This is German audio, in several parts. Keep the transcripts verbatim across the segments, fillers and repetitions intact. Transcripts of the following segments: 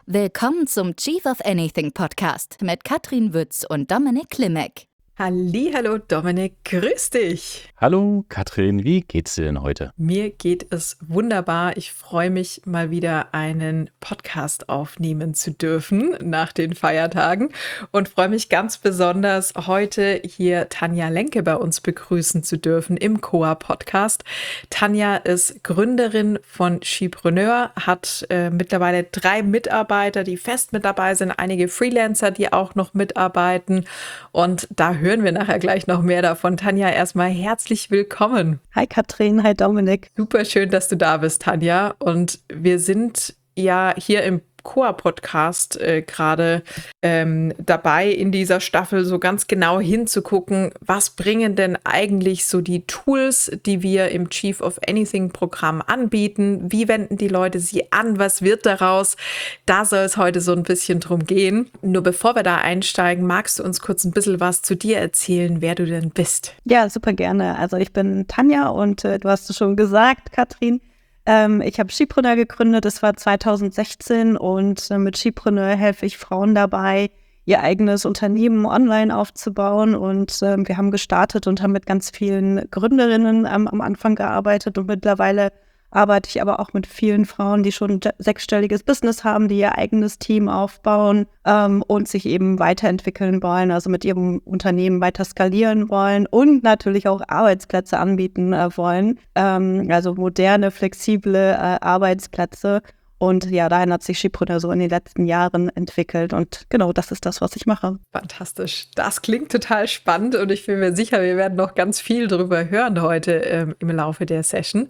Willkommen zum Chief of Anything Podcast mit Katrin Wütz und Dominik Klimek. Hallihallo Dominik, grüß dich. Hallo Katrin, wie geht's dir denn heute? Mir geht es wunderbar. Ich freue mich, mal wieder einen Podcast aufnehmen zu dürfen nach den Feiertagen und freue mich ganz besonders, heute hier Tanja Lenke bei uns begrüßen zu dürfen im C O A-Podcast. Tanja ist Gründerin von Skipreneur, hat äh, mittlerweile drei Mitarbeiter, die fest mit dabei sind, einige Freelancer, die auch noch mitarbeiten, und da hören Hören wir nachher gleich noch mehr davon. Tanja, erstmal herzlich willkommen. Hi Katrin, hi Dominik. Super schön, dass du da bist, Tanja. Und wir sind ja hier im C O A-Podcast äh, gerade ähm, dabei, in dieser Staffel so ganz genau hinzugucken, was bringen denn eigentlich so die Tools, die wir im Chief of Anything-Programm anbieten? Wie wenden die Leute sie an? Was wird daraus? Da soll es heute so ein bisschen drum gehen. Nur bevor wir da einsteigen, magst du uns kurz ein bisschen was zu dir erzählen, wer du denn bist? Ja, super gerne. Also ich bin Tanja und äh, du hast es schon gesagt, Katrin. Ähm, ich habe Skipreneur gegründet, das war zweitausendsechzehn, und äh, mit Skipreneur helfe ich Frauen dabei, ihr eigenes Unternehmen online aufzubauen, und äh, wir haben gestartet und haben mit ganz vielen Gründerinnen ähm, am Anfang gearbeitet, und mittlerweile arbeite ich aber auch mit vielen Frauen, die schon ein sechsstelliges Business haben, die ihr eigenes Team aufbauen ähm, und sich eben weiterentwickeln wollen, also mit ihrem Unternehmen weiter skalieren wollen und natürlich auch Arbeitsplätze anbieten äh, wollen, ähm, also moderne, flexible äh, Arbeitsplätze. Und ja, dahin hat sich Skipreneur so in den letzten Jahren entwickelt. Und genau, das ist das, was ich mache. Fantastisch. Das klingt total spannend und ich bin mir sicher, wir werden noch ganz viel darüber hören heute ähm, im Laufe der Session.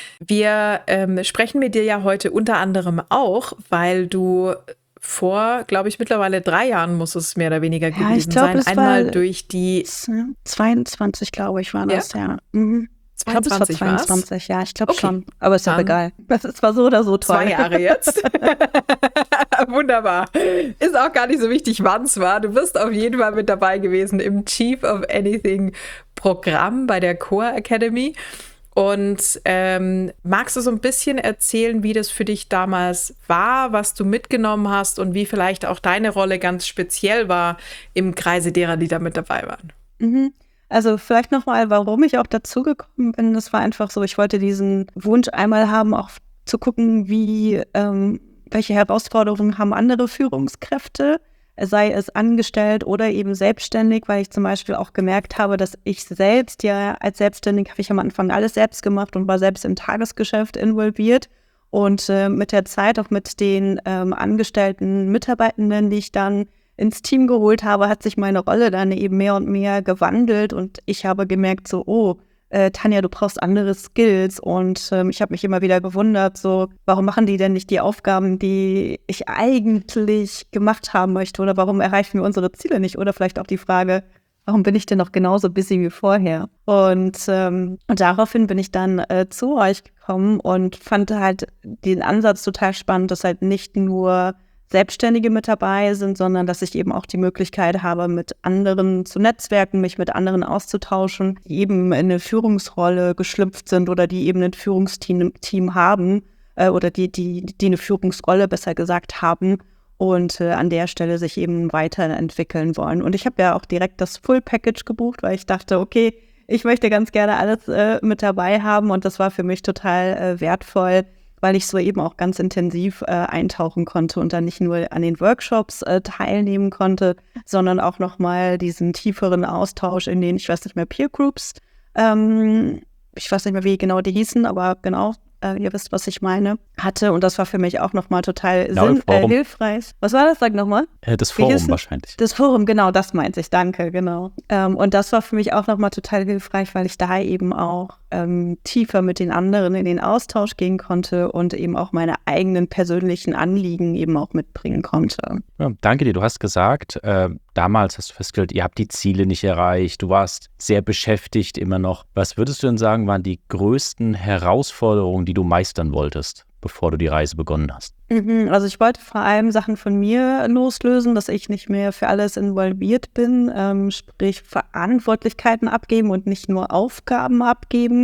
Wir ähm, sprechen mit dir ja heute unter anderem auch, weil du vor, glaube ich, mittlerweile drei Jahren muss es mehr oder weniger ja, gewesen glaub, sein. Einmal durch die zweiundzwanzig, glaube ich, war das, ja. ja. Mhm. Ich glaube, es war zweiundzwanzig, ja, ich glaube okay. schon. Aber ist ja auch egal. Das ist zwar so oder so toll. Zwei Jahre jetzt. Wunderbar. Ist auch gar nicht so wichtig, wann es war. Du bist auf jeden Fall mit dabei gewesen im Chief of Anything Programm bei der C O A Academy. Und ähm, magst du so ein bisschen erzählen, wie das für dich damals war, was du mitgenommen hast und wie vielleicht auch deine Rolle ganz speziell war im Kreise derer, die da mit dabei waren? Mhm. Also vielleicht nochmal, warum ich auch dazugekommen bin. Das war einfach so, ich wollte diesen Wunsch einmal haben, auch zu gucken, wie, ähm, welche Herausforderungen haben andere Führungskräfte, sei es angestellt oder eben selbstständig, weil ich zum Beispiel auch gemerkt habe, dass ich selbst, ja als Selbstständig habe ich am Anfang alles selbst gemacht und war selbst im Tagesgeschäft involviert. Und äh, mit der Zeit, auch mit den ähm, angestellten Mitarbeitenden, die ich dann ins Team geholt habe, hat sich meine Rolle dann eben mehr und mehr gewandelt, und ich habe gemerkt so, oh, äh, Tanja, du brauchst andere Skills, und ähm, ich habe mich immer wieder gewundert, so, warum machen die denn nicht die Aufgaben, die ich eigentlich gemacht haben möchte, oder warum erreichen wir unsere Ziele nicht, oder vielleicht auch die Frage, warum bin ich denn noch genauso busy wie vorher? Und, ähm, und daraufhin bin ich dann äh, zu euch gekommen und fand halt den Ansatz total spannend, dass halt nicht nur Selbstständige mit dabei sind, sondern dass ich eben auch die Möglichkeit habe, mit anderen zu netzwerken, mich mit anderen auszutauschen, die eben in eine Führungsrolle geschlüpft sind oder die eben ein Führungsteam Team haben äh, oder die, die, die eine Führungsrolle besser gesagt haben und äh, an der Stelle sich eben weiterentwickeln wollen. Und ich habe ja auch direkt das Full Package gebucht, weil ich dachte, okay, ich möchte ganz gerne alles äh, mit dabei haben, und das war für mich total äh, wertvoll, weil ich so eben auch ganz intensiv äh, eintauchen konnte und dann nicht nur an den Workshops äh, teilnehmen konnte, sondern auch nochmal diesen tieferen Austausch in den, ich weiß nicht mehr, Peer Groups, ähm, ich weiß nicht mehr, wie genau die hießen, aber genau, äh, ihr wisst, was ich meine, hatte, und das war für mich auch nochmal total genau, sinn, äh, hilfreich. Was war das? Sag nochmal. Äh, das Forum wahrscheinlich. Das Forum, genau, das meinte ich, danke, genau. Ähm, und das war für mich auch nochmal total hilfreich, weil ich da eben auch ähm, tiefer mit den anderen in den Austausch gehen konnte und eben auch meine eigenen persönlichen Anliegen eben auch mitbringen konnte. Ja, danke dir. Du hast gesagt, äh, damals hast du festgestellt, ihr habt die Ziele nicht erreicht. Du warst sehr beschäftigt immer noch. Was würdest du denn sagen, waren die größten Herausforderungen, die du meistern wolltest, bevor du die Reise begonnen hast? Mhm, also ich wollte vor allem Sachen von mir loslösen, dass ich nicht mehr für alles involviert bin, ähm, sprich Verantwortlichkeiten abgeben und nicht nur Aufgaben abgeben.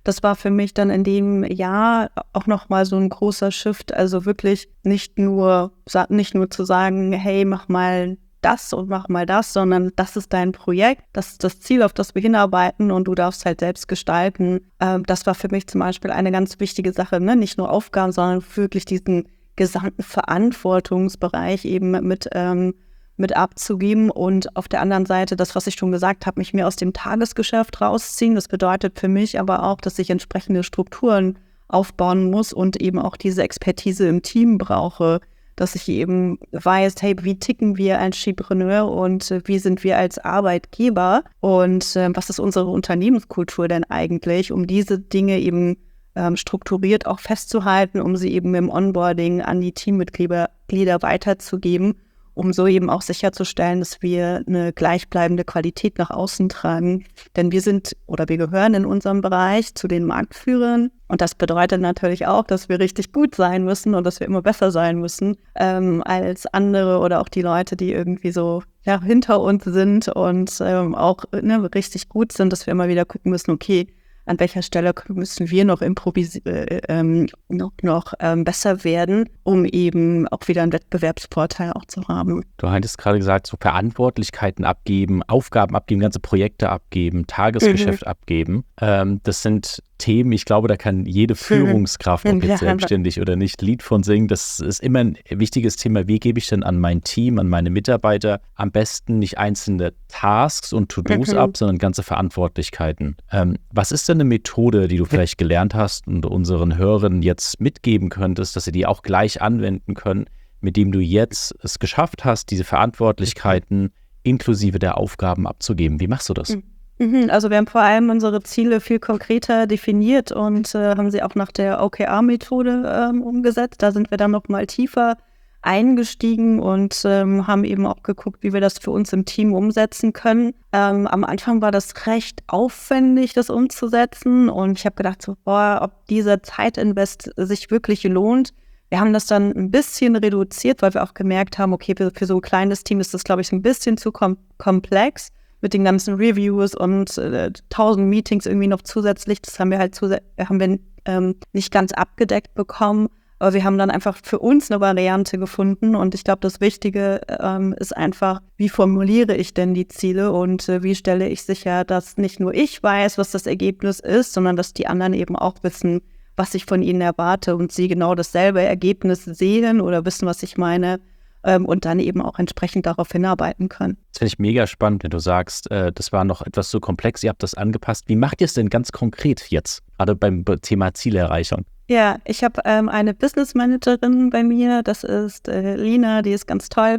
das war für mich dann in dem Jahr auch nochmal so ein großer Shift. Also wirklich nicht nur, nicht nur zu sagen, hey, mach mal das und mach mal das, sondern das ist dein Projekt, das ist das Ziel, auf das wir hinarbeiten und du darfst halt selbst gestalten. Ähm, das war für mich zum Beispiel eine ganz wichtige Sache, ne? Nicht nur Aufgaben, sondern wirklich diesen gesamten Verantwortungsbereich eben mit, ähm, mit abzugeben und auf der anderen Seite, das, was ich schon gesagt habe, mich mehr aus dem Tagesgeschäft rausziehen. Das bedeutet für mich aber auch, dass ich entsprechende Strukturen aufbauen muss und eben auch diese Expertise im Team brauche, dass ich eben weiß, hey, wie ticken wir als Skipreneur und äh, wie sind wir als Arbeitgeber und äh, was ist unsere Unternehmenskultur denn eigentlich, um diese Dinge eben ähm, strukturiert auch festzuhalten, um sie eben im Onboarding an die Teammitglieder Glieder weiterzugeben, um so eben auch sicherzustellen, dass wir eine gleichbleibende Qualität nach außen tragen. Denn wir sind oder wir gehören in unserem Bereich zu den Marktführern. Und das bedeutet natürlich auch, dass wir richtig gut sein müssen und dass wir immer besser sein müssen ähm, als andere oder auch die Leute, die irgendwie so ja, hinter uns sind und ähm, auch ne, richtig gut sind, dass wir immer wieder gucken müssen, okay, an welcher Stelle müssen wir noch improvisieren, äh, ähm, noch, noch ähm, besser werden, um eben auch wieder einen Wettbewerbsvorteil auch zu haben. Du hattest gerade gesagt, so Verantwortlichkeiten abgeben, Aufgaben abgeben, ganze Projekte abgeben, Tagesgeschäft mhm. abgeben. Ähm, das sind Themen, ich glaube, da kann jede Führungskraft, ob jetzt selbstständig oder nicht, Lied von singen. Das ist immer ein wichtiges Thema. Wie gebe ich denn an mein Team, an meine Mitarbeiter am besten nicht einzelne Tasks und To-Dos mhm. ab, sondern ganze Verantwortlichkeiten? Ähm, was ist denn eine Methode, die du vielleicht gelernt hast und unseren Hörern jetzt mitgeben könntest, dass sie die auch gleich anwenden können, mit dem du jetzt es geschafft hast, diese Verantwortlichkeiten inklusive der Aufgaben abzugeben? Wie machst du das? Mhm. Also wir haben vor allem unsere Ziele viel konkreter definiert und äh, haben sie auch nach der O K R-Methode ähm, umgesetzt. Da sind wir dann noch mal tiefer eingestiegen und ähm, haben eben auch geguckt, wie wir das für uns im Team umsetzen können. Ähm, am Anfang war das recht aufwendig, das umzusetzen und ich habe gedacht, so, boah, ob dieser Zeitinvest sich wirklich lohnt. Wir haben das dann ein bisschen reduziert, weil wir auch gemerkt haben, okay, für, für so ein kleines Team ist das, glaube ich, ein bisschen zu kom- komplex mit den ganzen Reviews und äh, tausend Meetings irgendwie noch zusätzlich. Das haben wir halt zus- haben wir ähm, nicht ganz abgedeckt bekommen. Aber wir haben dann einfach für uns eine Variante gefunden und ich glaube, das Wichtige ähm, ist einfach, wie formuliere ich denn die Ziele und äh, wie stelle ich sicher, dass nicht nur ich weiß, was das Ergebnis ist, sondern dass die anderen eben auch wissen, was ich von ihnen erwarte und sie genau dasselbe Ergebnis sehen oder wissen, was ich meine ähm, und dann eben auch entsprechend darauf hinarbeiten können. Das finde ich mega spannend, wenn du sagst, äh, das war noch etwas zu komplex, ihr habt das angepasst. Wie macht ihr es denn ganz konkret jetzt, gerade beim Thema Zielerreichung? Ja, ich habe ähm, eine Business Managerin bei mir, das ist äh, Lina, die ist ganz toll.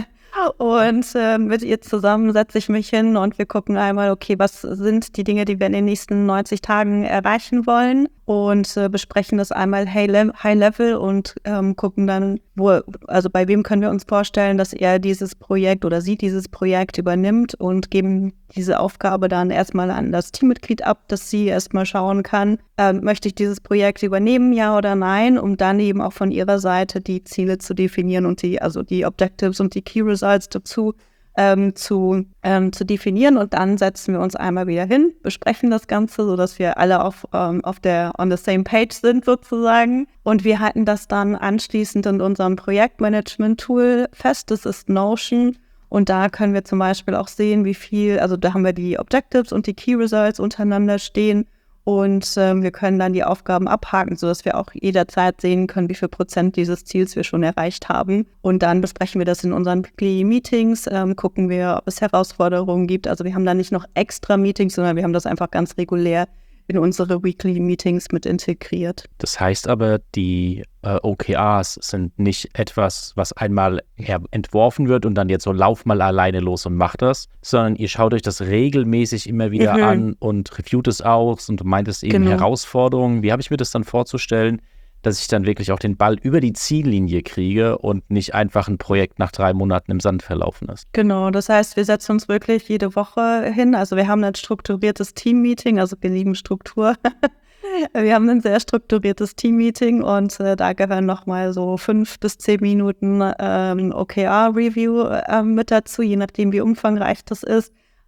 Und äh, mit ihr zusammen setze ich mich hin und wir gucken einmal, okay, was sind die Dinge, die wir in den nächsten neunzig Tagen erreichen wollen und äh, besprechen das einmal high level und ähm, gucken dann, wo, also bei wem können wir uns vorstellen, dass er dieses Projekt oder sie dieses Projekt übernimmt und geben diese Aufgabe dann erstmal an das Teammitglied ab, dass sie erstmal schauen kann, ähm, möchte ich dieses Projekt übernehmen, ja oder nein, um dann eben auch von ihrer Seite die Ziele zu definieren und die, also die Objectives und die Key Results dazu ähm, zu, ähm, zu definieren und dann setzen wir uns einmal wieder hin, besprechen das Ganze, sodass wir alle auf, ähm, auf der on the same page sind sozusagen und wir halten das dann anschließend in unserem Projektmanagement-Tool fest, das ist Notion. Und da können wir zum Beispiel auch sehen, wie viel, also da haben wir die Objectives und die Key Results untereinander stehen und ähm, wir können dann die Aufgaben abhaken, sodass wir auch jederzeit sehen können, wie viel Prozent dieses Ziels wir schon erreicht haben. Und dann besprechen wir das in unseren Weekly Meetings, ähm, gucken wir, ob es Herausforderungen gibt. Also wir haben da nicht noch extra Meetings, sondern wir haben das einfach ganz regulär in unsere Weekly Meetings mit integriert. Das heißt aber, die äh, O K Rs sind nicht etwas, was einmal entworfen wird und dann jetzt so lauf mal alleine los und mach das, sondern ihr schaut euch das regelmäßig immer wieder mhm. an und reviewt es aus und du meintest eben genau. Herausforderungen. Wie habe ich mir das dann vorzustellen, dass ich dann wirklich auch den Ball über die Ziellinie kriege und nicht einfach ein Projekt nach drei Monaten im Sand verlaufen ist? Genau, das heißt, wir setzen uns wirklich jede Woche hin. Also wir haben ein strukturiertes Team-Meeting, also wir lieben Struktur. Wir haben ein sehr strukturiertes Team-Meeting und äh, da gehören nochmal so fünf bis zehn Minuten ähm, O K R-Review äh, mit dazu, je nachdem wie umfangreich das ist.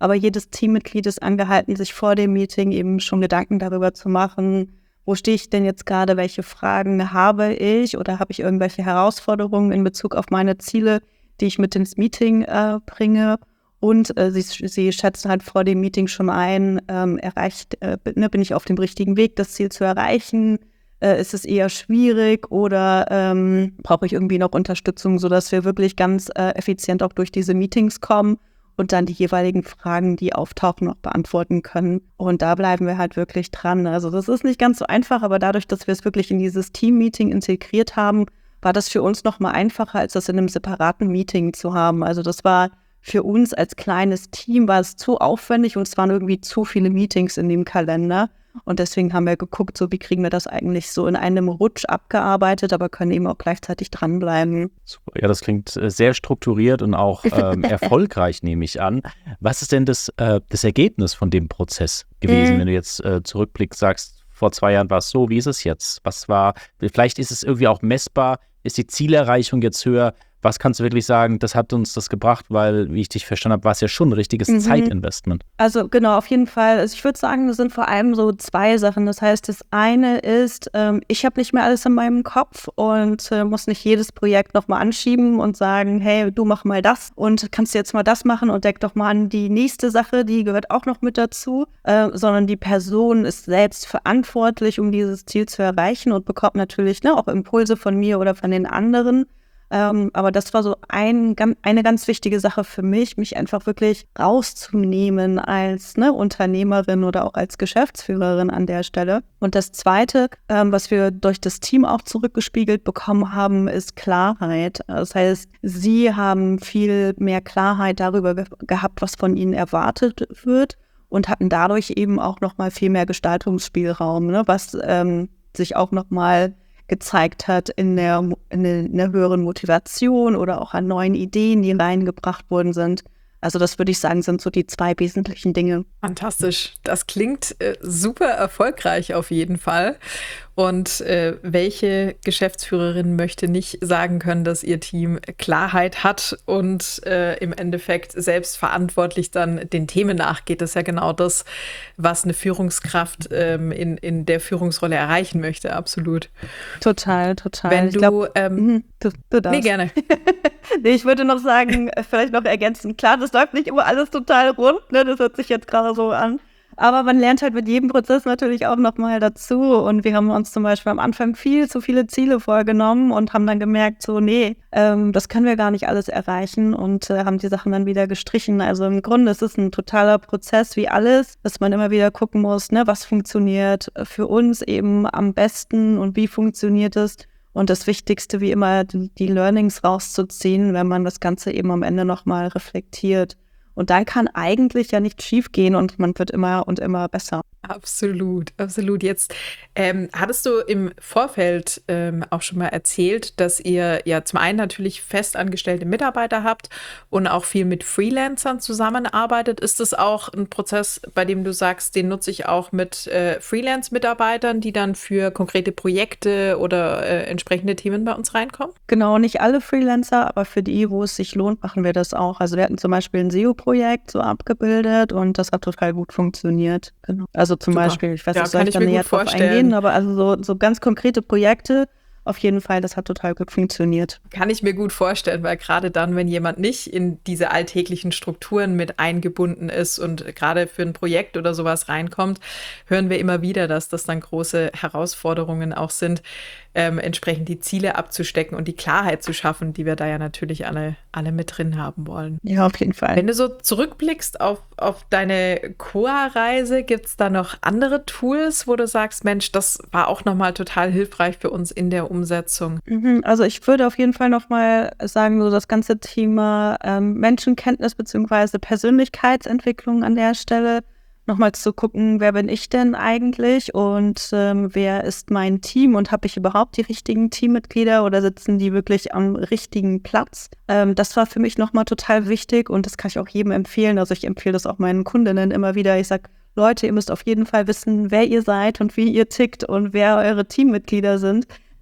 Aber jedes Teammitglied ist angehalten, sich vor dem Meeting eben schon Gedanken darüber zu machen, wo stehe ich denn jetzt gerade, welche Fragen habe ich oder habe ich irgendwelche Herausforderungen in Bezug auf meine Ziele, die ich mit ins Meeting äh, bringe. Und äh, sie, sie schätzen halt vor dem Meeting schon ein, ähm, erreicht, äh, ne, bin ich auf dem richtigen Weg, das Ziel zu erreichen? Äh, ist es eher schwierig oder ähm, brauche ich irgendwie noch Unterstützung, sodass wir wirklich ganz äh, effizient auch durch diese Meetings kommen und dann die jeweiligen Fragen, die auftauchen, auch beantworten können. Und da bleiben wir halt wirklich dran. Also das ist nicht ganz so einfach, aber dadurch, dass wir es wirklich in dieses Team-Meeting integriert haben, war das für uns noch mal einfacher, als das in einem separaten Meeting zu haben. Also das war für uns als kleines Team, war es zu aufwendig und es waren irgendwie zu viele Meetings in dem Kalender. Und deswegen haben wir geguckt, so wie kriegen wir das eigentlich so in einem Rutsch abgearbeitet, aber können eben auch gleichzeitig dranbleiben. Super. Ja, das klingt äh, sehr strukturiert und auch ähm, erfolgreich, nehme ich an. Was ist denn das, äh, das Ergebnis von dem Prozess gewesen, Mhm. wenn du jetzt äh, zurückblickst, sagst, vor zwei Jahren war es so, wie ist es jetzt? Was war, vielleicht ist es irgendwie auch messbar, ist die Zielerreichung jetzt höher? Was kannst du wirklich sagen, das hat uns das gebracht, weil, wie ich dich verstanden habe, war es ja schon ein richtiges Mhm. Zeitinvestment. Also genau, auf jeden Fall. Also ich würde sagen, das sind vor allem so zwei Sachen. Das heißt, das eine ist, ähm, ich habe nicht mehr alles in meinem Kopf und äh, muss nicht jedes Projekt nochmal anschieben und sagen, hey, du mach mal das und kannst du jetzt mal das machen und denk doch mal an die nächste Sache, die gehört auch noch mit dazu, äh, sondern die Person ist selbst verantwortlich, um dieses Ziel zu erreichen und bekommt natürlich ne, auch Impulse von mir oder von den anderen. Ähm, aber das war so ein, gan- eine ganz wichtige Sache für mich, mich einfach wirklich rauszunehmen als ne, Unternehmerin oder auch als Geschäftsführerin an der Stelle. Und das Zweite, ähm, was wir durch das Team auch zurückgespiegelt bekommen haben, ist Klarheit. Das heißt, sie haben viel mehr Klarheit darüber ge- gehabt, was von ihnen erwartet wird und hatten dadurch eben auch nochmal viel mehr Gestaltungsspielraum, ne, was ähm, sich auch nochmal gezeigt hat in der, in der, in der höheren Motivation oder auch an neuen Ideen, die reingebracht worden sind. Also das würde ich sagen, sind so die zwei wesentlichen Dinge. Fantastisch. Das klingt äh, super erfolgreich auf jeden Fall. Und äh, welche Geschäftsführerin möchte nicht sagen können, dass ihr Team Klarheit hat und äh, im Endeffekt selbstverantwortlich dann den Themen nachgeht? Das ist ja genau das, was eine Führungskraft ähm, in, in der Führungsrolle erreichen möchte. Absolut. Total, total. Wenn Ich du, glaub, ähm, mhm, du, du darfst. nee, gerne. Nee, ich würde noch sagen, äh, vielleicht noch ergänzen. Klar, das läuft nicht immer alles total rund, ne? Das hört sich jetzt gerade so an. Aber man lernt halt mit jedem Prozess natürlich auch nochmal dazu. Und wir haben uns zum Beispiel am Anfang viel zu viele Ziele vorgenommen und haben dann gemerkt, so, nee, ähm, das können wir gar nicht alles erreichen und äh, haben die Sachen dann wieder gestrichen. Also im Grunde ist es ein totaler Prozess wie alles, dass man immer wieder gucken muss, ne, was funktioniert für uns eben am besten und wie funktioniert es. Und das Wichtigste, wie immer, die, die Learnings rauszuziehen, wenn man das Ganze eben am Ende nochmal reflektiert. Und dann kann eigentlich ja nichts schief gehen und man wird immer und immer besser. Absolut, absolut. Jetzt ähm, hattest du im Vorfeld ähm, auch schon mal erzählt, dass ihr ja zum einen natürlich festangestellte Mitarbeiter habt und auch viel mit Freelancern zusammenarbeitet. Ist das auch ein Prozess, bei dem du sagst, den nutze ich auch mit äh, Freelance-Mitarbeitern, die dann für konkrete Projekte oder äh, entsprechende Themen bei uns reinkommen? Genau, nicht alle Freelancer, aber für die, wo es sich lohnt, machen wir das auch. Also wir hatten zum Beispiel ein S E O-Projekt so abgebildet und das hat total gut funktioniert. Genau. Also zum Super. Beispiel, ich weiß Ja, nicht, soll kann ich ich da mir näher gut drauf vorstellen. eingehen, aber also so, so ganz konkrete Projekte, auf jeden Fall, das hat total gut funktioniert. Kann ich mir gut vorstellen, weil gerade dann, wenn jemand nicht in diese alltäglichen Strukturen mit eingebunden ist und gerade für ein Projekt oder sowas reinkommt, hören wir immer wieder, dass das dann große Herausforderungen auch sind, ähm, entsprechend die Ziele abzustecken und die Klarheit zu schaffen, die wir da ja natürlich alle, alle mit drin haben wollen. Ja, auf jeden Fall. Wenn du so zurückblickst auf, auf deine C O A-Reise, gibt es da noch andere Tools, wo du sagst, Mensch, das war auch nochmal total hilfreich für uns in der Umsetzung? Mhm, Also ich würde auf jeden Fall nochmal sagen, so das ganze Thema ähm, Menschenkenntnis bzw. Persönlichkeitsentwicklung an der Stelle, nochmal zu gucken, wer bin ich denn eigentlich und ähm, wer ist mein Team und habe ich überhaupt die richtigen Teammitglieder oder sitzen die wirklich am richtigen Platz? Ähm, das war für mich nochmal total wichtig und das kann ich auch jedem empfehlen. Also ich empfehle das auch meinen Kundinnen immer wieder. Ich sage, Leute, ihr müsst auf jeden Fall wissen, wer ihr seid und wie ihr tickt und wer eure Teammitglieder sind.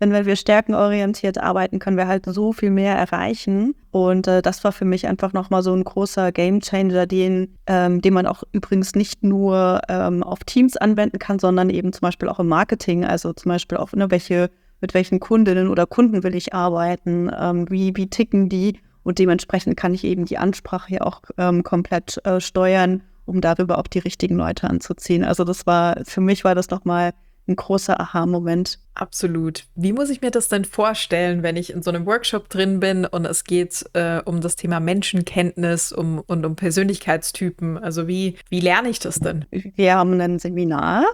Denn wenn wir stärkenorientiert arbeiten, können wir halt so viel mehr erreichen. Und äh, das war für mich einfach nochmal so ein großer Gamechanger, den, ähm, den man auch übrigens nicht nur ähm, auf Teams anwenden kann, sondern eben zum Beispiel auch im Marketing. Also zum Beispiel auf ne, welche, mit welchen Kundinnen oder Kunden will ich arbeiten, ähm, wie, wie ticken die. Und dementsprechend kann ich eben die Ansprache hier auch ähm, komplett äh, steuern, um darüber auch die richtigen Leute anzuziehen. Also das war, für mich war das nochmal ein großer Aha-Moment. Absolut. Wie muss ich mir das denn vorstellen, wenn ich in so einem Workshop drin bin und es geht äh, um das Thema Menschenkenntnis um, und um Persönlichkeitstypen? Also wie, wie lerne ich das denn? Wir haben ein Seminar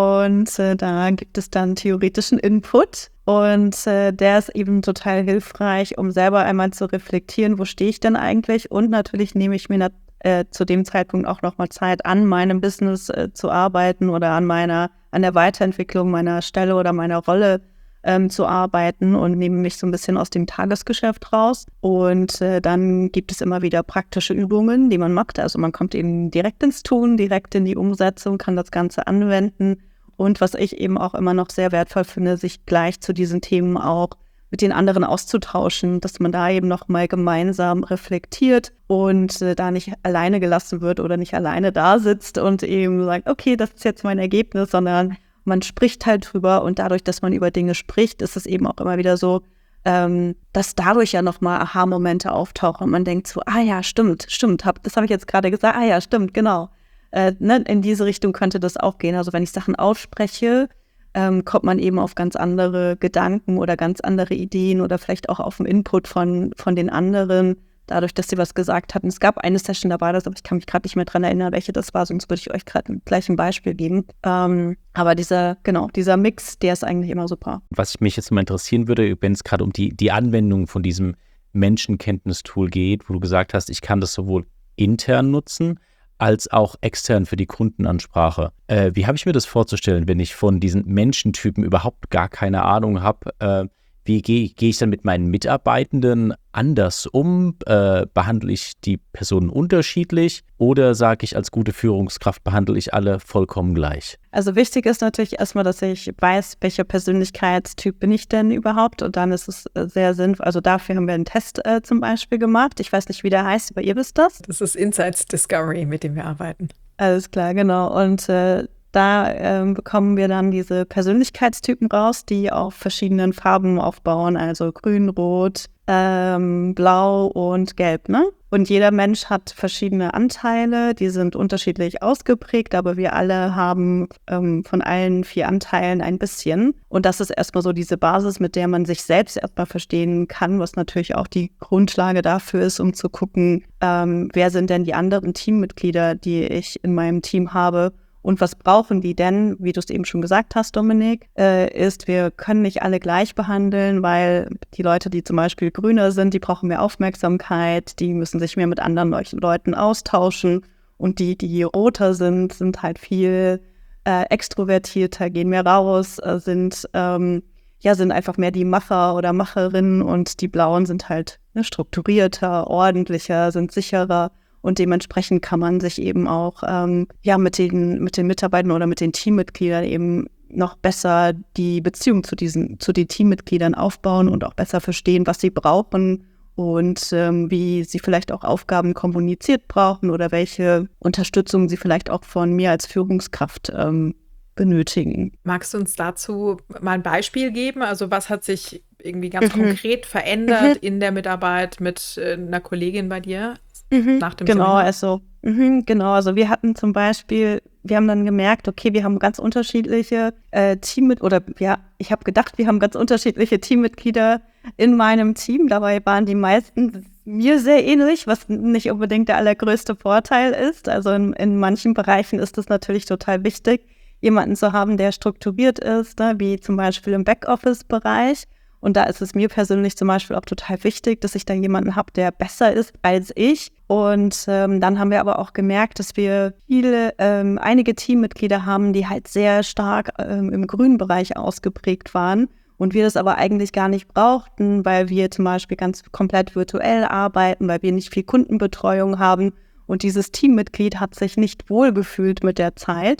und äh, da gibt es dann theoretischen Input. Und äh, der ist eben total hilfreich, um selber einmal zu reflektieren, wo stehe ich denn eigentlich? Und natürlich nehme ich mir nat- äh, zu dem Zeitpunkt auch nochmal Zeit, an meinem Business äh, zu arbeiten oder an meiner, an der Weiterentwicklung meiner Stelle oder meiner Rolle ähm, zu arbeiten und nehme mich so ein bisschen aus dem Tagesgeschäft raus. Und äh, dann gibt es immer wieder praktische Übungen, die man macht. Also man kommt eben direkt ins Tun, direkt in die Umsetzung, kann das Ganze anwenden. Und was ich eben auch immer noch sehr wertvoll finde, sich gleich zu diesen Themen auch mit den anderen auszutauschen, dass man da eben noch mal gemeinsam reflektiert und äh, da nicht alleine gelassen wird oder nicht alleine da sitzt und eben sagt, okay, das ist jetzt mein Ergebnis, sondern man spricht halt drüber und dadurch, dass man über Dinge spricht, ist es eben auch immer wieder so, ähm, dass dadurch ja noch mal Aha-Momente auftauchen und man denkt so, ah ja, stimmt, stimmt, hab, das habe ich jetzt gerade gesagt, ah ja, stimmt, genau. Äh, ne, in diese Richtung könnte das auch gehen. Also wenn ich Sachen ausspreche, ähm, kommt man eben auf ganz andere Gedanken oder ganz andere Ideen oder vielleicht auch auf den Input von, von den anderen, dadurch, dass sie was gesagt hatten. Es gab eine Session, da war das, aber ich kann mich gerade nicht mehr dran erinnern, welche das war, sonst würde ich euch gerade gleich ein Beispiel geben. Ähm, aber dieser, genau, dieser Mix, der ist eigentlich immer super. Was mich jetzt mal interessieren würde, wenn es gerade um die, die Anwendung von diesem Menschenkenntnistool geht, wo du gesagt hast, ich kann das sowohl intern nutzen, als auch extern für die Kundenansprache. Äh, wie habe ich mir das vorzustellen, wenn ich von diesen Menschentypen überhaupt gar keine Ahnung habe? Äh, wie gehe geh ich dann mit meinen Mitarbeitenden anders um? Äh, behandle ich die Personen unterschiedlich? Oder sage ich, als gute Führungskraft behandle ich alle vollkommen gleich? Also wichtig ist natürlich erstmal, dass ich weiß, welcher Persönlichkeitstyp bin ich denn überhaupt. Und dann ist es sehr sinnvoll, also dafür haben wir einen Test äh, zum Beispiel gemacht. Ich weiß nicht, wie der heißt, aber ihr wisst das. Das ist Insights Discovery, mit dem wir arbeiten. Alles klar, genau. Und äh, da ähm, bekommen wir dann diese Persönlichkeitstypen raus, die auf verschiedenen Farben aufbauen, also grün, rot, ähm, blau und gelb, ne? Und jeder Mensch hat verschiedene Anteile, die sind unterschiedlich ausgeprägt, aber wir alle haben ähm, von allen vier Anteilen ein bisschen. Und das ist erstmal so diese Basis, mit der man sich selbst erstmal verstehen kann, was natürlich auch die Grundlage dafür ist, um zu gucken, ähm, wer sind denn die anderen Teammitglieder, die ich in meinem Team habe. Und was brauchen die denn, wie du es eben schon gesagt hast, Dominik, äh, ist, wir können nicht alle gleich behandeln, weil die Leute, die zum Beispiel grüner sind, die brauchen mehr Aufmerksamkeit, die müssen sich mehr mit anderen Leuten austauschen. Und die, die roter sind, sind halt viel äh, extrovertierter, gehen mehr raus, äh, sind, ähm, ja, sind einfach mehr die Macher oder Macherinnen und die blauen sind halt ne, strukturierter, ordentlicher, sind sicherer. Und dementsprechend kann man sich eben auch ähm, ja, mit den, mit den Mitarbeitern oder mit den Teammitgliedern eben noch besser die Beziehung zu diesen, zu den Teammitgliedern aufbauen und auch besser verstehen, was sie brauchen und ähm, wie sie vielleicht auch Aufgaben kommuniziert brauchen oder welche Unterstützung sie vielleicht auch von mir als Führungskraft ähm, benötigen. Magst du uns dazu mal ein Beispiel geben? Also was hat sich irgendwie ganz Mhm. konkret verändert Mhm. in der Mitarbeit mit äh, einer Kollegin bei dir? Mhm, Nach dem genau, Seminar? also mhm, genau, also wir hatten zum Beispiel, wir haben dann gemerkt, okay, wir haben ganz unterschiedliche äh, Teammitglieder, oder ja, ich habe gedacht, wir haben ganz unterschiedliche Teammitglieder in meinem Team. Dabei waren die meisten mir sehr ähnlich, was nicht unbedingt der allergrößte Vorteil ist. Also in, in manchen Bereichen ist es natürlich total wichtig, jemanden zu haben, der strukturiert ist, ne, wie zum Beispiel im Backoffice-Bereich. Und da ist es mir persönlich zum Beispiel auch total wichtig, dass ich da jemanden habe, der besser ist als ich. Und ähm, dann haben wir aber auch gemerkt, dass wir viele, ähm, einige Teammitglieder haben, die halt sehr stark ähm, im grünen Bereich ausgeprägt waren. Und wir das aber eigentlich gar nicht brauchten, weil wir zum Beispiel ganz komplett virtuell arbeiten, weil wir nicht viel Kundenbetreuung haben. Und dieses Teammitglied hat sich nicht wohlgefühlt mit der Zeit.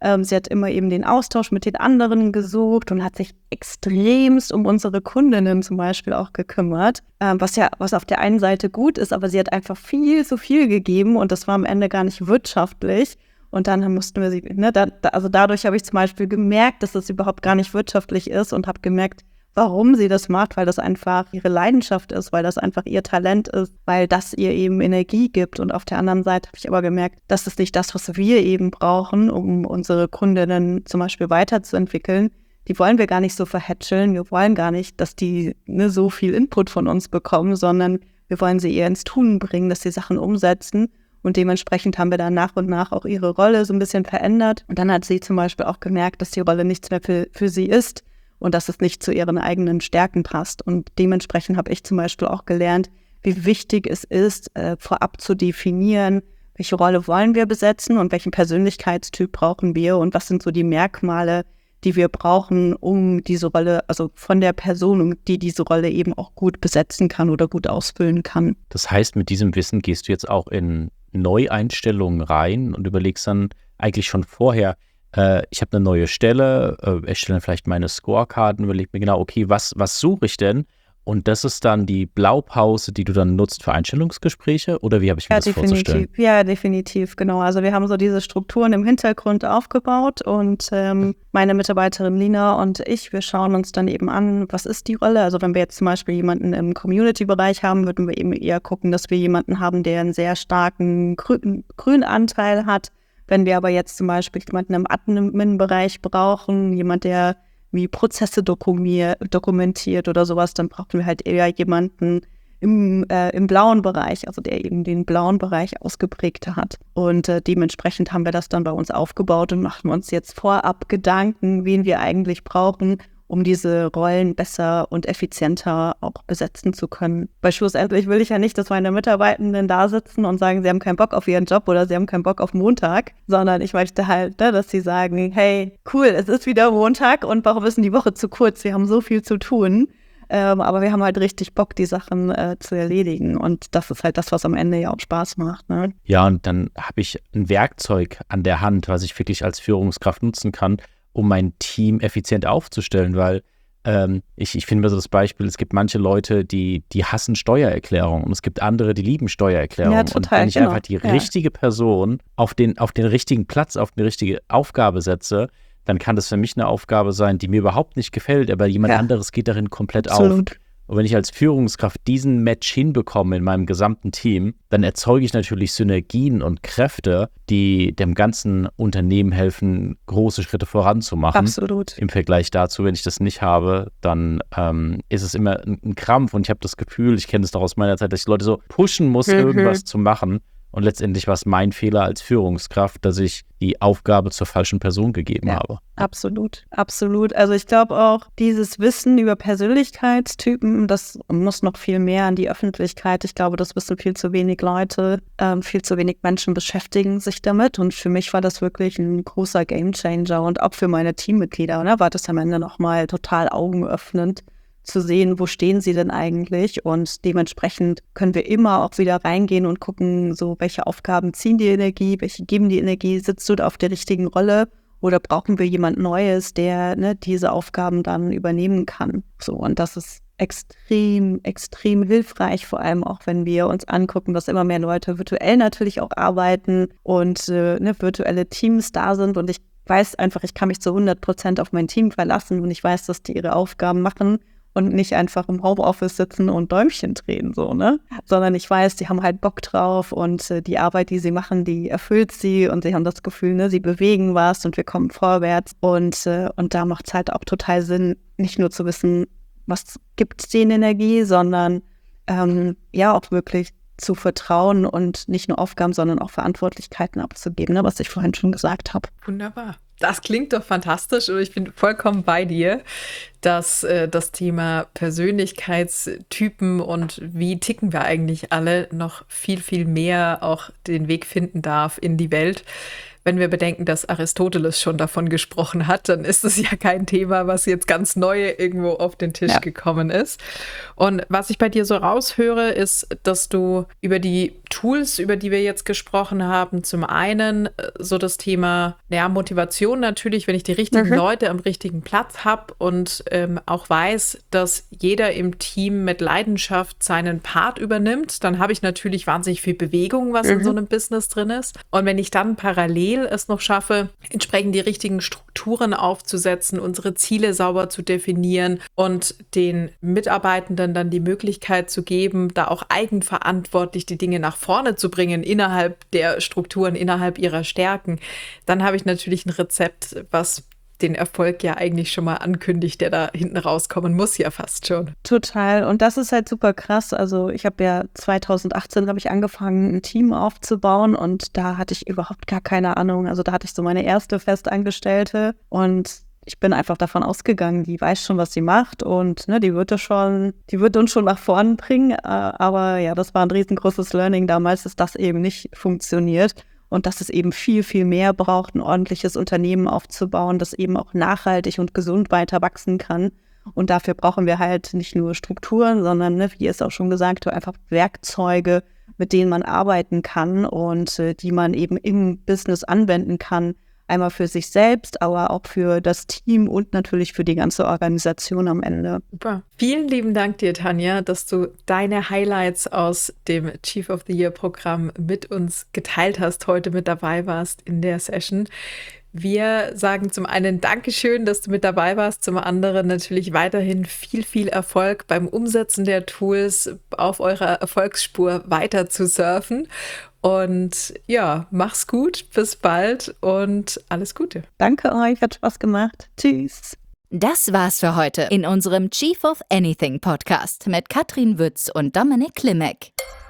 Ähm, sie hat immer eben den Austausch mit den anderen gesucht und hat sich extremst um unsere Kundinnen zum Beispiel auch gekümmert, ähm, was ja was auf der einen Seite gut ist, aber sie hat einfach viel zu viel gegeben und das war am Ende gar nicht wirtschaftlich. Und dann mussten wir sie, ne, da, also dadurch habe ich zum Beispiel gemerkt, dass das überhaupt gar nicht wirtschaftlich ist und habe gemerkt, warum sie das macht, weil das einfach ihre Leidenschaft ist, weil das einfach ihr Talent ist, weil das ihr eben Energie gibt. Und auf der anderen Seite habe ich aber gemerkt, das ist nicht das, was wir eben brauchen, um unsere Kundinnen zum Beispiel weiterzuentwickeln. Die wollen wir gar nicht so verhätscheln. Wir wollen gar nicht, dass die ne, so viel Input von uns bekommen, sondern wir wollen sie eher ins Tun bringen, dass sie Sachen umsetzen. Und dementsprechend haben wir dann nach und nach auch ihre Rolle so ein bisschen verändert. Und dann hat sie zum Beispiel auch gemerkt, dass die Rolle nichts mehr für, für sie ist und dass es nicht zu ihren eigenen Stärken passt. Und dementsprechend habe ich zum Beispiel auch gelernt, wie wichtig es ist, äh, vorab zu definieren, welche Rolle wollen wir besetzen und welchen Persönlichkeitstyp brauchen wir und was sind so die Merkmale, die wir brauchen, um diese Rolle, also von der Person, die diese Rolle eben auch gut besetzen kann oder gut ausfüllen kann. Das heißt, mit diesem Wissen gehst du jetzt auch in Neueinstellungen rein und überlegst dann eigentlich schon vorher, äh, ich habe eine neue Stelle, äh, erstelle vielleicht meine Scorekarten, überlege mir genau, okay, was, was suche ich denn? Und das ist dann die Blaupause, die du dann nutzt für Einstellungsgespräche? Oder wie habe ich mir ja, das definitiv. vorzustellen? Ja, definitiv, genau. Also wir haben so diese Strukturen im Hintergrund aufgebaut und ähm, meine Mitarbeiterin Lina und ich, wir schauen uns dann eben an, was ist die Rolle? Also wenn wir jetzt zum Beispiel jemanden im Community-Bereich haben, würden wir eben eher gucken, dass wir jemanden haben, der einen sehr starken Grün- Grünanteil hat. Wenn wir aber jetzt zum Beispiel jemanden im Admin-Bereich brauchen, jemand, der wie Prozesse dokumentiert oder sowas, dann brauchen wir halt eher jemanden im, äh, im blauen Bereich, also der eben den blauen Bereich ausgeprägt hat. Und äh, dementsprechend haben wir das dann bei uns aufgebaut und machen uns jetzt vorab Gedanken, wen wir eigentlich brauchen, um diese Rollen besser und effizienter auch besetzen zu können. Weil schlussendlich will ich ja nicht, dass meine Mitarbeitenden da sitzen und sagen, sie haben keinen Bock auf ihren Job oder sie haben keinen Bock auf Montag, sondern ich möchte halt, ne, dass sie sagen, hey, cool, es ist wieder Montag und warum ist denn die Woche zu kurz? Wir haben so viel zu tun, ähm, aber wir haben halt richtig Bock, die Sachen äh, zu erledigen und das ist halt das, was am Ende ja auch Spaß macht. Ne? Ja, und dann habe ich ein Werkzeug an der Hand, was ich wirklich als Führungskraft nutzen kann, um mein Team effizient aufzustellen, weil ähm, ich, ich finde mir so das Beispiel, es gibt manche Leute, die, die hassen Steuererklärungen und es gibt andere, die lieben Steuererklärungen. Ja, total, und wenn ich genau. einfach die Ja. richtige Person auf den, auf den richtigen Platz, auf eine richtige Aufgabe setze, dann kann das für mich eine Aufgabe sein, die mir überhaupt nicht gefällt, aber jemand Ja. anderes geht darin komplett Absolut. auf. Und wenn ich als Führungskraft diesen Match hinbekomme in meinem gesamten Team, dann erzeuge ich natürlich Synergien und Kräfte, die dem ganzen Unternehmen helfen, große Schritte voranzumachen. Absolut. Im Vergleich dazu, wenn ich das nicht habe, dann ähm, ist es immer ein, ein Krampf. Und ich habe das Gefühl, ich kenne es doch aus meiner Zeit, dass ich Leute so pushen muss, Mhm. irgendwas zu machen. Und letztendlich war es mein Fehler als Führungskraft, dass ich die Aufgabe zur falschen Person gegeben Ja. habe. Absolut, absolut. Also ich glaube auch, dieses Wissen über Persönlichkeitstypen, das muss noch viel mehr an die Öffentlichkeit. Ich glaube, das wissen viel zu wenig Leute, ähm, viel zu wenig Menschen beschäftigen sich damit. Und für mich war das wirklich ein großer Gamechanger und auch für meine Teammitglieder, ne, war das am Ende nochmal total augenöffnend zu sehen, wo stehen sie denn eigentlich und dementsprechend können wir immer auch wieder reingehen und gucken, so welche Aufgaben ziehen die Energie, welche geben die Energie, sitzt du da auf der richtigen Rolle oder brauchen wir jemand Neues, der ne, diese Aufgaben dann übernehmen kann. So, und das ist extrem, extrem hilfreich, vor allem auch, wenn wir uns angucken, dass immer mehr Leute virtuell natürlich auch arbeiten und äh, ne, virtuelle Teams da sind und ich weiß einfach, ich kann mich zu hundert Prozent auf mein Team verlassen und ich weiß, dass die ihre Aufgaben machen und nicht einfach im Homeoffice sitzen und Däumchen drehen, so, ne? Sondern ich weiß, die haben halt Bock drauf und äh, die Arbeit, die sie machen, die erfüllt sie und sie haben das Gefühl, ne, sie bewegen was und wir kommen vorwärts und, äh, und da macht es halt auch total Sinn, nicht nur zu wissen, was gibt denen Energie, sondern ähm, ja auch wirklich zu vertrauen und nicht nur Aufgaben, sondern auch Verantwortlichkeiten abzugeben, ne, was ich vorhin schon gesagt habe. Wunderbar. Das klingt doch fantastisch und ich bin vollkommen bei dir. dass äh, das Thema Persönlichkeitstypen und wie ticken wir eigentlich alle noch viel, viel mehr auch den Weg finden darf in die Welt. Wenn wir bedenken, dass Aristoteles schon davon gesprochen hat, dann ist es ja kein Thema, was jetzt ganz neu irgendwo auf den Tisch ja. gekommen ist. Und was ich bei dir so raushöre, ist, dass du über die Tools, über die wir jetzt gesprochen haben, zum einen so das Thema ja, Motivation natürlich, wenn ich die richtigen mhm. Leute am richtigen Platz habe und ähm, auch weiß, dass jeder im Team mit Leidenschaft seinen Part übernimmt, dann habe ich natürlich wahnsinnig viel Bewegung, was mhm. in so einem Business drin ist. Und wenn ich dann parallel es noch schaffe, entsprechend die richtigen Strukturen aufzusetzen, unsere Ziele sauber zu definieren und den Mitarbeitenden dann die Möglichkeit zu geben, da auch eigenverantwortlich die Dinge nach vorne zu bringen innerhalb der Strukturen, innerhalb ihrer Stärken, dann habe ich natürlich ein Rezept, was den Erfolg ja eigentlich schon mal ankündigt, der da hinten rauskommen muss, ja fast schon. Total. Und das ist halt super krass. Also ich habe ja zwanzig achtzehn habe ich angefangen, ein Team aufzubauen und da hatte ich überhaupt gar keine Ahnung. Also da hatte ich so meine erste Festangestellte und ich bin einfach davon ausgegangen, die weiß schon, was sie macht und ne, die wird das schon, die wird uns schon nach vorn bringen. Aber ja, das war ein riesengroßes Learning damals, dass das eben nicht funktioniert. Und dass es eben viel, viel mehr braucht, ein ordentliches Unternehmen aufzubauen, das eben auch nachhaltig und gesund weiter wachsen kann. Und dafür brauchen wir halt nicht nur Strukturen, sondern, ne, wie ihr es auch schon gesagt habt, einfach Werkzeuge, mit denen man arbeiten kann und äh, die man eben im Business anwenden kann. Einmal für sich selbst, aber auch für das Team und natürlich für die ganze Organisation am Ende. Super. Vielen lieben Dank dir, Tanja, dass du deine Highlights aus dem Chief of the Year Programm mit uns geteilt hast, heute mit dabei warst in der Session. Wir sagen zum einen Dankeschön, dass du mit dabei warst, zum anderen natürlich weiterhin viel, viel Erfolg beim Umsetzen der Tools, auf eurer Erfolgsspur weiter zu surfen. Und ja, mach's gut, bis bald und alles Gute. Danke euch, hat Spaß gemacht. Tschüss. Das war's für heute in unserem Chief of Anything Podcast mit Katrin Wütz und Dominik Klimek.